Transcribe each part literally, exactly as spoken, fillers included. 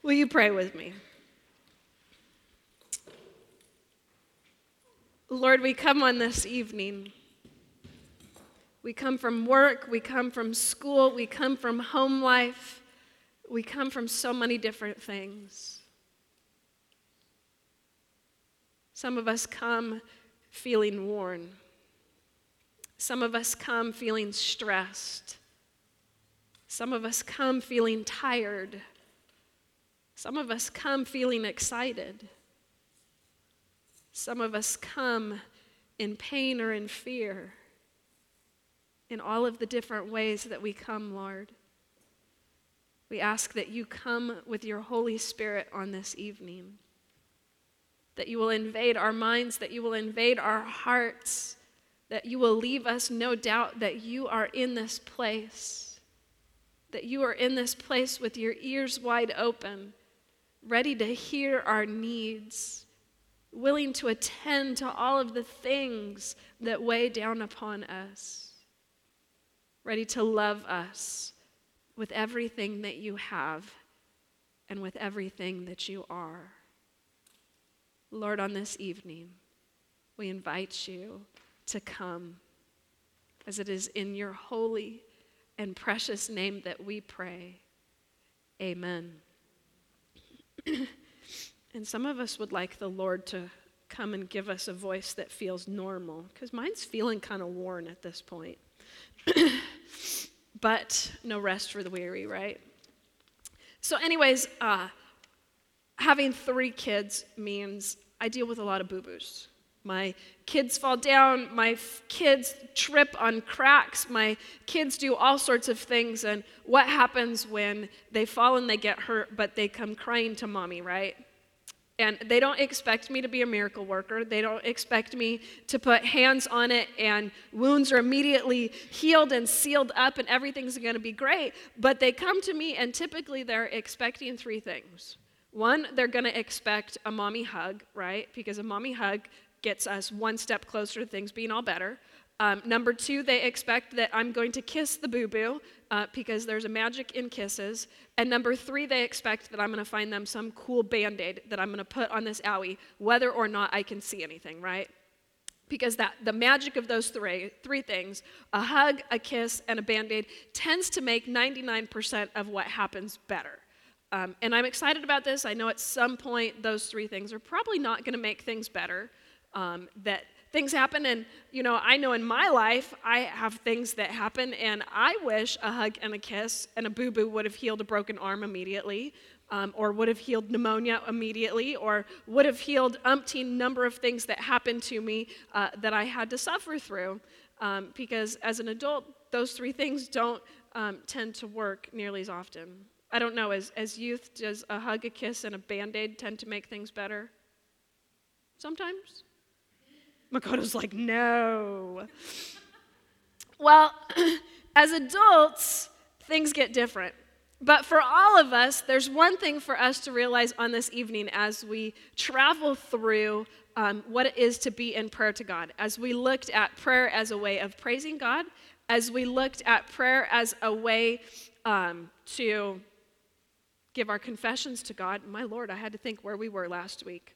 Will you pray with me? Lord, we come on this evening. We come from work, we come from school, we come from home life, we come from so many different things. Some of us come feeling worn. Some of us come feeling stressed. Some of us come feeling tired. Some of us come feeling excited. Some of us come in pain or in fear. In all of the different ways that we come, Lord, we ask that you come with your Holy Spirit on this evening, that you will invade our minds, that you will invade our hearts, that you will leave us no doubt that you are in this place, that you are in this place with your ears wide open, ready to hear our needs, willing to attend to all of the things that weigh down upon us, ready to love us with everything that you have and with everything that you are. Lord, on this evening, we invite you to come, as it is in your holy and precious name that we pray. Amen. And some of us would like the Lord to come and give us a voice that feels normal, because mine's feeling kind of worn at this point. But no rest for the weary, right? So anyways, uh, having three kids means I deal with a lot of boo-boos. My kids fall down, my f- kids trip on cracks, my kids do all sorts of things, and what happens when they fall and they get hurt, but they come crying to mommy, right? And they don't expect me to be a miracle worker. They don't expect me to put hands on it and wounds are immediately healed and sealed up and everything's going to be great. But they come to me and typically they're expecting three things. One, they're going to expect a mommy hug, right? Because a mommy hug gets us one step closer to things being all better. Um, number two, they expect that I'm going to kiss the boo-boo uh, because there's a magic in kisses. And number three, they expect that I'm going to find them some cool Band-Aid that I'm going to put on this owie, whether or not I can see anything, right? Because that the magic of those three, three things, a hug, a kiss, and a Band-Aid, tends to make ninety-nine percent of what happens better. Um, and I'm excited about this. I know at some point those three things are probably not going to make things better, um, that things happen, and, you know, I know in my life, I have things that happen, and I wish a hug and a kiss and a boo-boo would have healed a broken arm immediately, um, or would have healed pneumonia immediately, or would have healed umpteen number of things that happened to me uh, that I had to suffer through, um, because as an adult, those three things don't um, tend to work nearly as often. I don't know, as, as youth, does a hug, a kiss, and a Band-Aid tend to make things better? Sometimes? Makoto's like, no. Well, as adults, things get different. But for all of us, there's one thing for us to realize on this evening as we travel through um, what it is to be in prayer to God. As we looked at prayer as a way of praising God, as we looked at prayer as a way um, to give our confessions to God. My Lord, I had to think where we were last week.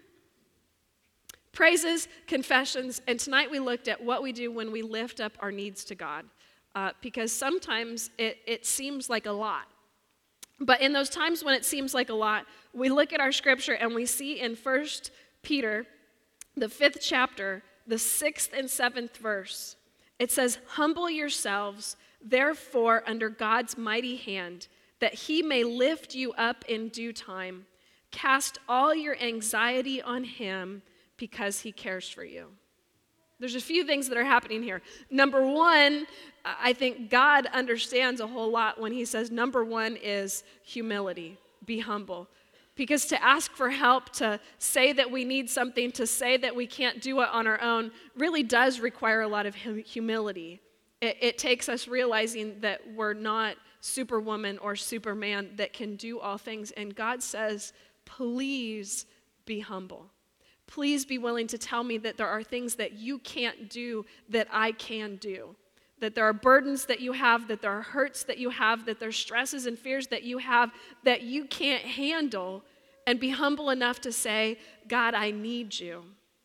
Praises, confessions, and tonight we looked at what we do when we lift up our needs to God, uh, because sometimes it, it seems like a lot. But in those times when it seems like a lot, we look at our scripture and we see in First Peter, the fifth chapter, the sixth and seventh verse, it says, "Humble yourselves, therefore, under God's mighty hand, that he may lift you up in due time. Cast all your anxiety on him, because he cares for you." There's a few things that are happening here. Number one, I think God understands a whole lot when he says number one is humility. Be humble. Because to ask for help, to say that we need something, to say that we can't do it on our own, really does require a lot of humility. It, it takes us realizing that we're not Superwoman or Superman that can do all things. And God says, please be humble. Please be willing to tell me that there are things that you can't do that I can do. that there are burdens that you have, that there are hurts that you have, that there are stresses and fears that you have that you can't handle, and be humble enough to say, God, I need you.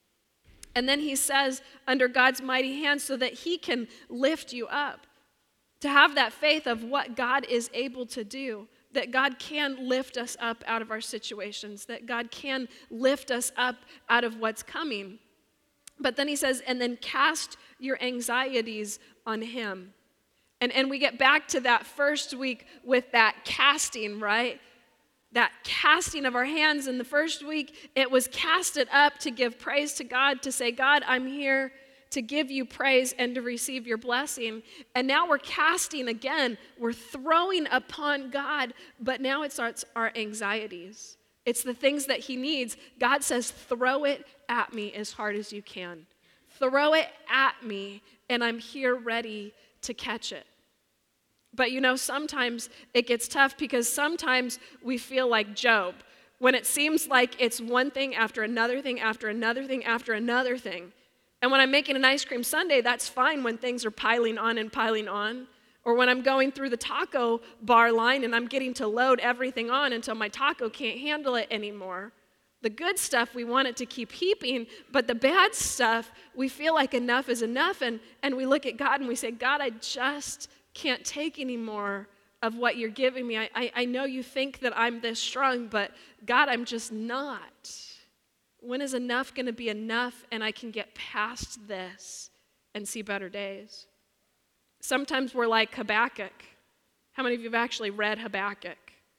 And then he says, under God's mighty hand, so that he can lift you up. To have that faith of what God is able to do, that God can lift us up out of our situations, that God can lift us up out of what's coming. But then he says, and then cast your anxieties on him. And, and we get back to that first week with that casting, right? That casting of our hands. In the first week, it was casted up to give praise to God, to say, God, I'm here to give you praise and to receive your blessing. And now we're casting again. We're throwing upon God, but now it's our, our anxieties. It's the things that he needs. God says, throw it at me as hard as you can. Throw it at me, and I'm here ready to catch it. But you know, sometimes it gets tough because sometimes we feel like Job, when it seems like it's one thing after another thing after another thing after another thing. And when I'm making an ice cream sundae, that's fine when things are piling on and piling on. Or when I'm going through the taco bar line and I'm getting to load everything on until my taco can't handle it anymore. The good stuff, we want it to keep heaping, but the bad stuff, we feel like enough is enough, and, and we look at God and we say, God, I just can't take any more of what you're giving me. I, I, I know you think that I'm this strong, but God, I'm just not. When is enough going to be enough and I can get past this and see better days? Sometimes we're like Habakkuk. How many of you have actually read Habakkuk?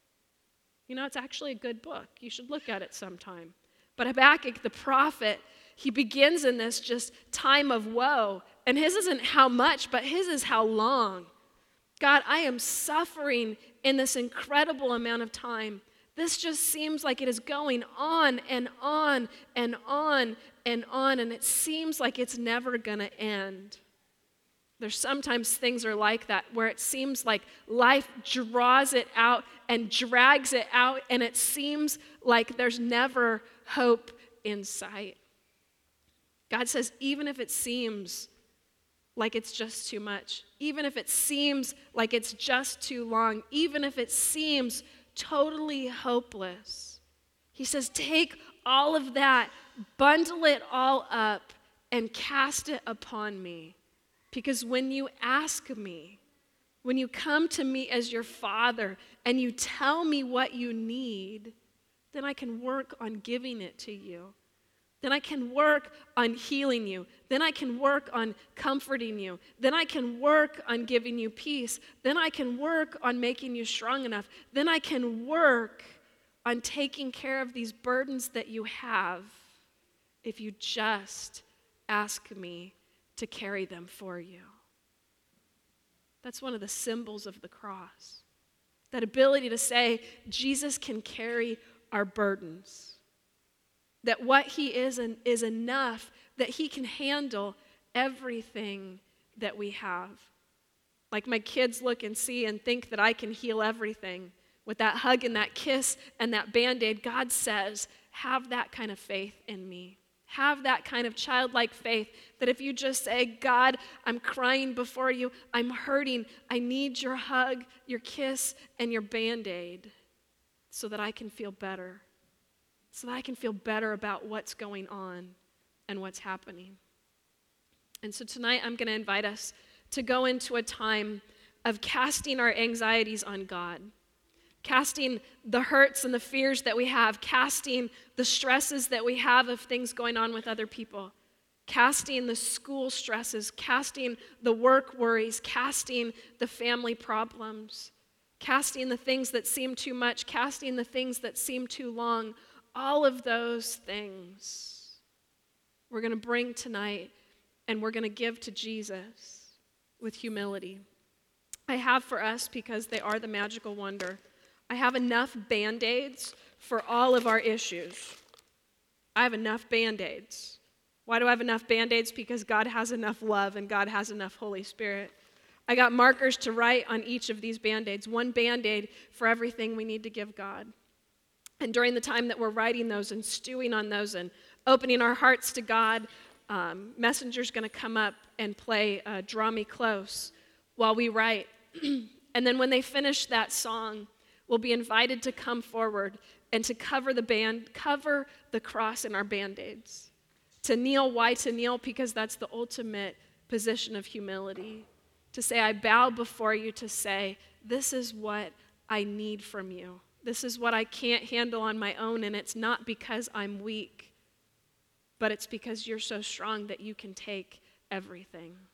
You know, it's actually a good book. You should look at it sometime. But Habakkuk, the prophet, he begins in this just time of woe. And his isn't how much, but his is how long. God, I am suffering in this incredible amount of time. This just seems like it is going on and on and on and on, and it seems like it's never going to end. There's sometimes things are like that, where it seems like life draws it out and drags it out, and it seems like there's never hope in sight. God says, even if it seems like it's just too much, even if it seems like it's just too long, even if it seems totally hopeless, he says, take all of that, bundle it all up, and cast it upon me. Because when you ask me, when you come to me as your father and you tell me what you need, then I can work on giving it to you. Then I can work on healing you. Then I can work on comforting you. Then I can work on giving you peace. Then I can work on making you strong enough. Then I can work on taking care of these burdens that you have if you just ask me to carry them for you. That's one of the symbols of the cross. That ability to say, Jesus can carry our burdens. That what he is en- is enough, that he can handle everything that we have. Like my kids look and see and think that I can heal everything. With that hug and that kiss and that Band-Aid, God says, have that kind of faith in me. Have that kind of childlike faith that if you just say, God, I'm crying before you, I'm hurting, I need your hug, your kiss, and your Band-Aid so that I can feel better, so that I can feel better about what's going on and what's happening. And so tonight I'm going to invite us to go into a time of casting our anxieties on God. Casting the hurts and the fears that we have, casting the stresses that we have of things going on with other people, casting the school stresses, casting the work worries, casting the family problems, casting the things that seem too much, casting the things that seem too long, all of those things we're going to bring tonight and we're going to give to Jesus with humility. I have for us, because they are the magical wonder, I have enough Band-Aids for all of our issues. I have enough Band-Aids. Why do I have enough Band-Aids? Because God has enough love and God has enough Holy Spirit. I got markers to write on each of these Band-Aids, one Band-Aid for everything we need to give God. And during the time that we're writing those and stewing on those and opening our hearts to God, um, Messenger's going to come up and play uh, Draw Me Close while we write. And then when they finish that song, we'll be invited to come forward and to cover the band, cover the cross in our Band-Aids. To kneel, why to kneel? Because that's the ultimate position of humility. To say, I bow before you, to say, this is what I need from you. This is what I can't handle on my own, and it's not because I'm weak, but it's because you're so strong that you can take everything.